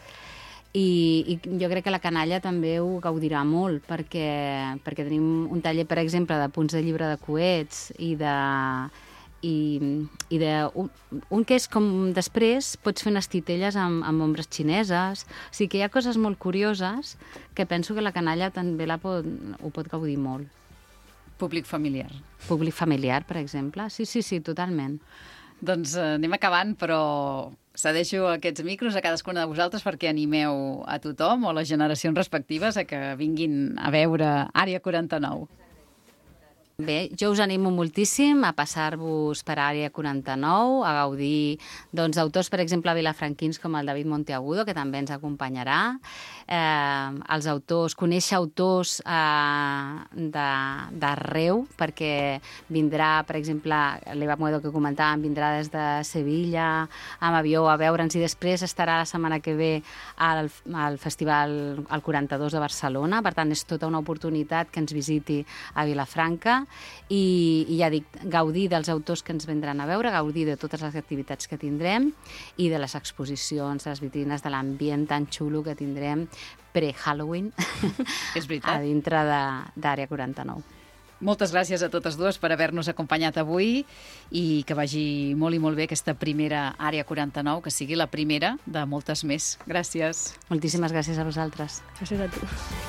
I jo crec que la canalla també ho gaudirà molt, perquè tenim un taller, per exemple, de punts de llibre de coets i un que és com després pots fer unes titelles amb ombres xineses. O sigui que hi ha coses molt curioses que penso que la canalla també ho pot gaudir molt. Públic familiar. Públic familiar, per exemple. Sí, totalment. Doncs anem acabant, però cedeixo aquests micros a cadascuna de vosaltres perquè animeu a tothom o les generacions respectives a que vinguin a veure Àrea 49. Bé, jo us animo moltíssim a passar-vos per Àrea 49, a gaudir d'autors, per exemple, vilafranquins com el David Monteagudo, que també ens acompanyarà. Els autors, conèixer autors d'arreu, perquè vindrà, per exemple, l'Eva Muedo que comentàvem, vindrà des de Sevilla amb avió a veure'ns i després estarà la setmana que ve al Festival al 42 de Barcelona. Per tant, és tota una oportunitat que ens visiti a Vilafranca i ja dic, gaudir dels autors que ens vendran a veure, gaudir de totes les activitats que tindrem i de les exposicions, de les vitrines, de l'ambient tan xulo que tindrem pre-Halloween a dintre d'Àrea 49. Moltes gràcies a totes dues per haver-nos acompanyat avui i que vagi molt i molt bé aquesta primera Àrea 49, que sigui la primera de moltes més. Gràcies. Moltíssimes gràcies a vosaltres. Gràcies a tu.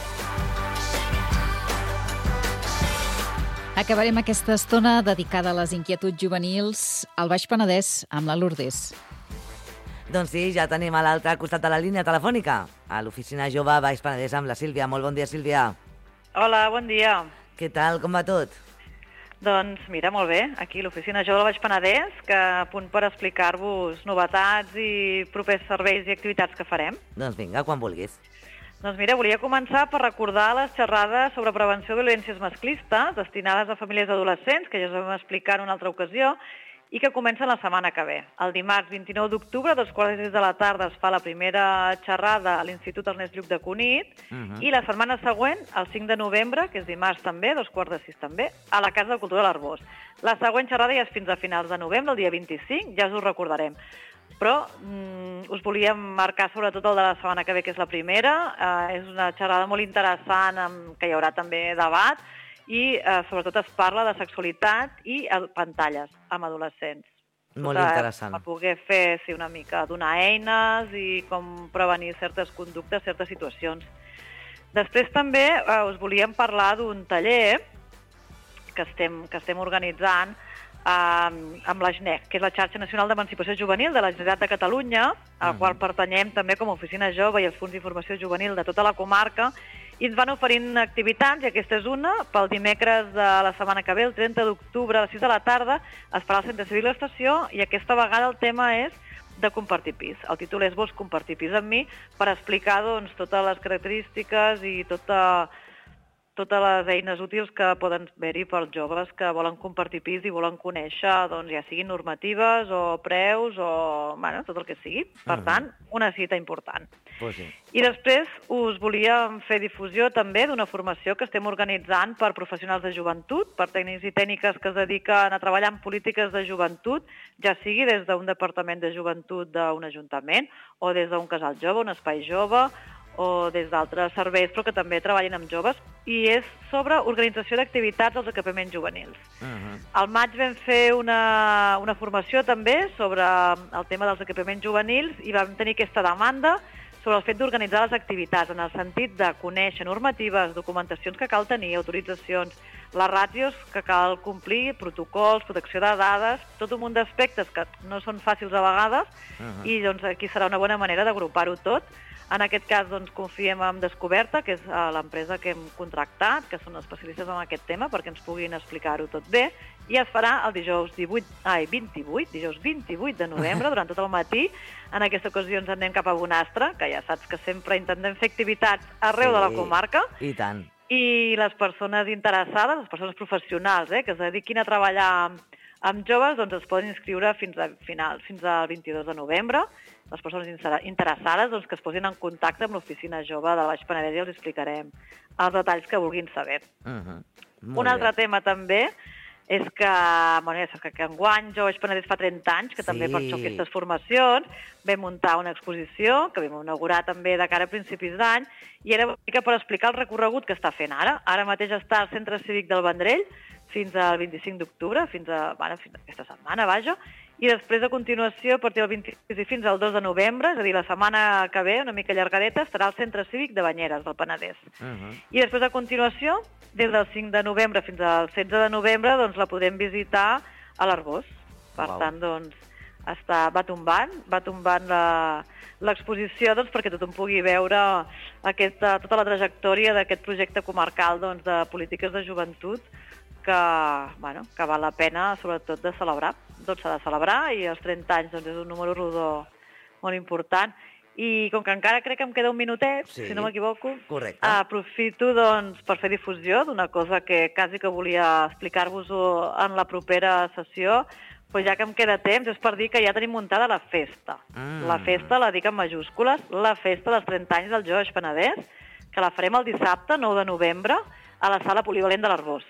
Acabarem aquesta estona dedicada a les inquietuds juvenils al Baix Penedès amb la Lourdes. Doncs sí, ja tenim a l'altre costat de la línia telefònica, a l'Oficina Jove Baix Penedès amb la Sílvia. Molt bon dia, Sílvia. Hola, bon dia. Què tal, com va tot? Doncs mira, molt bé, aquí a l'Oficina Jove del Baix Penedès, que a punt per explicar-vos novetats i propers serveis i activitats que farem. Doncs vinga, quan vulguis. Doncs mira, volia començar per recordar les xerrades sobre prevenció de violències masclistes destinades a famílies adolescents, que ja us vam explicar en una altra ocasió, i que comencen la setmana que ve. El dimarts 29 d'octubre, a 2:15 de la tarda, es fa la primera xerrada a l'Institut Ernest Lluch de Cunit, i la setmana següent, el 5 de novembre, que és dimarts també, 2:15 també, a la Casa de Cultura de l'Arboç. La següent xerrada ja és fins a finals de novembre, el dia 25, ja us ho recordarem. Però us volíem marcar sobretot el de la setmana que ve, que és la primera. És una xerrada molt interessant, que hi haurà també debat, i sobretot es parla de sexualitat i pantalles amb adolescents. Molt interessant. Per poder fer una mica, donar eines i com prevenir certes conductes, certes situacions. Després també us volíem parlar d'un taller que estem organitzant amb la XNEC, que és la Xarxa Nacional d'Emancipació Juvenil de la Generalitat de Catalunya, al qual pertanyem també com a Oficina Jove i els Fons d'Informació Juvenil de tota la comarca, i ens van oferint activitats, i aquesta és una. Pel dimecres de la setmana que ve, el 30 d'octubre a les 6 de la tarda, es farà al Centre Cívic L'Estació, i aquesta vegada el tema és de compartir pis. El títol és Vols compartir pis amb mi, per explicar totes les característiques i totes les eines útils que poden haver-hi pels joves que volen compartir pis i volen conèixer, ja siguin normatives o preus o tot el que sigui. Per tant, una cita important. Pues sí. I després us volíem fer difusió també d'una formació que estem organitzant per professionals de joventut, per tècnics i tècniques que es dediquen a treballar en polítiques de joventut, ja sigui des d'un departament de joventut d'un ajuntament o des d'un casal jove, un espai jove, o des d'altres serveis, però que també treballen amb joves, i és sobre organització d'activitats als equipaments juvenils. Al maig vam fer una formació també sobre el tema dels equipaments juvenils i vam tenir aquesta demanda sobre el fet d'organitzar les activitats, en el sentit de conèixer normatives, documentacions que cal tenir, autoritzacions, les ràtios que cal complir, protocols, protecció de dades, tot un munt d'aspectes que no són fàcils a vegades, i aquí serà una bona manera d'agrupar-ho tot. En aquest cas, confiem en Descoberta, que és l'empresa que hem contractat, que són especialistes en aquest tema, perquè ens puguin explicar-ho tot bé, i es farà el dijous 28 de novembre, durant tot el matí. En aquesta ocasió ens anem cap a Bonastre, que ja saps que sempre intentem fer activitats arreu de la comarca. I tant. I les persones interessades, les persones professionals, que es dediquin a treballar amb joves, es poden inscriure fins al 22 de novembre. Les persones interessades que es posin en contacte amb l'Oficina Jove del Baix Penedès i els explicarem els detalls que vulguin saber. Un altre tema també és que, ja saps que enguany Jo Baix Penedès fa 30 anys, que també per això aquestes formacions, vam muntar una exposició que vam inaugurar també de cara a principis d'any, i era una mica per explicar el recorregut que està fent ara. Ara mateix està al Centre Cívic del Vendrell fins al 25 d'octubre, fins a aquesta setmana, vaja, i després, a continuació, a partir del 26 i fins al 2 de novembre, és a dir, la setmana que ve, una mica allargadeta, estarà al Centre Cívic de Banyeres, del Penedès. I després, a continuació, des del 5 de novembre fins al 16 de novembre, la podem visitar a l'Arboç. Per tant, va tombant l'exposició perquè tothom pugui veure tota la trajectòria d'aquest projecte comarcal de polítiques de joventut que val la pena, sobretot, de celebrar. S'ha de celebrar, i els 30 anys és un número rodó molt important. I com que encara crec que em queda un minutet, si no m'equivoco, aprofito per fer difusió d'una cosa que quasi que volia explicar-vos-ho en la propera sessió, però ja que em queda temps és per dir que ja tenim muntada la festa. La festa la dic en majúscules, la festa dels 30 anys del Jo Baix Penedès, que la farem el dissabte 9 de novembre a la sala polivalent de l'Arboç.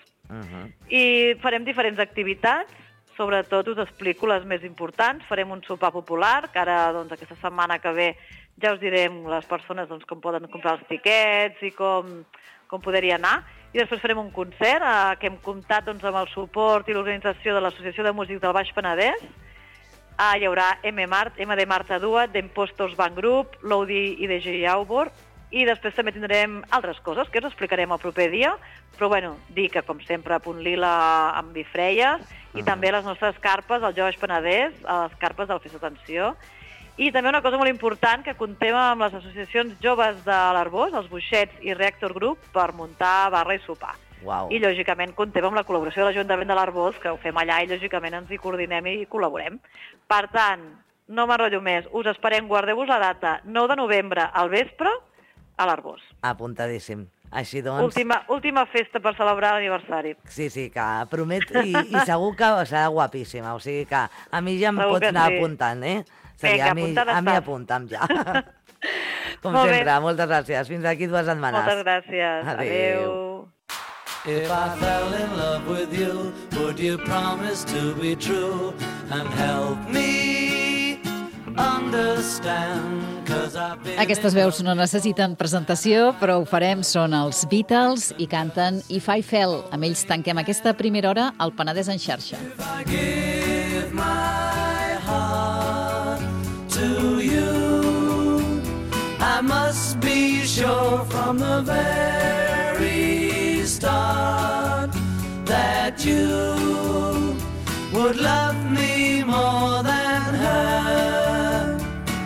I farem diferents activitats, sobretot us explico les més importants. Farem un sopar popular, que ara aquesta setmana que ve ja us direm les persones com poden comprar els tiquets i com poder-hi anar. I després farem un concert que hem comptat amb el suport i l'organització de l'Associació de Músics del Baix Penedès. Hi haurà MD Marta Duat, d'Empostors Band Group, l'Audi i DJ Aubor, i després també tindrem altres coses que us explicarem el proper dia, però dir que, com sempre, a Punt Lila amb bifreies, i també les nostres carpes, el Jo Baix Penedès, les carpes de la Festa d'Atenció. I també una cosa molt important, que comptem amb les associacions joves de l'Arboç, els Buixets i Reactor Group, per muntar barra i sopar. Uau. I, lògicament, comptem amb la col·laboració de l'Ajuntament de l'Arboç, que ho fem allà i, lògicament, ens hi coordinem i col·laborem. Per tant, no m'enrotllo més, us esperem, guardeu-vos la data, 9 de novembre al vespre a l'Arboç. Apuntadíssim. Així doncs... Última festa per celebrar l'aniversari. Sí, que promet i segur que serà guapíssima, o sigui que a mi ja em pots anar apuntant, eh? Vinga, a mi apunta'm ja. Com sempre, moltes gràcies. Fins aquí 2 setmanes. Moltes gràcies. Adéu. If I fell in love with you, would you promise to be true and help me understand? Aquestes veus no necessiten presentació, però ho farem. Són els Beatles i canten If I Fell. Amb ells tanquem aquesta primera hora al Penedès en xarxa. If I give my heart to you, I must be sure from the very start that you would love me more than her.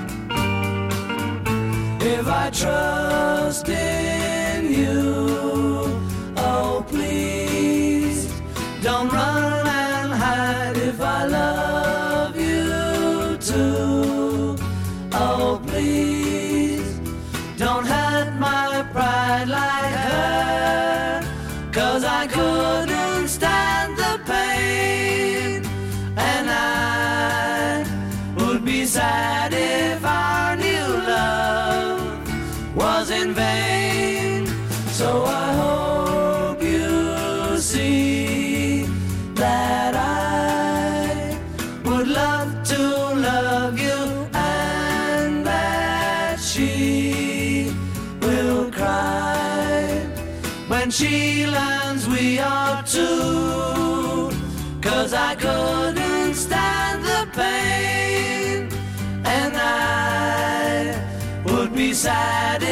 If I trust in you, oh please don't run and hide. If I love you too, oh please don't hurt my pride like her. 'Cause I couldn't stand the pain, and I would be sad if our new love was in vain. So I hope you see that I would love to love you, and that she will cry when she learns we are two. 'Cause I couldn't stand the pain, and I would be sad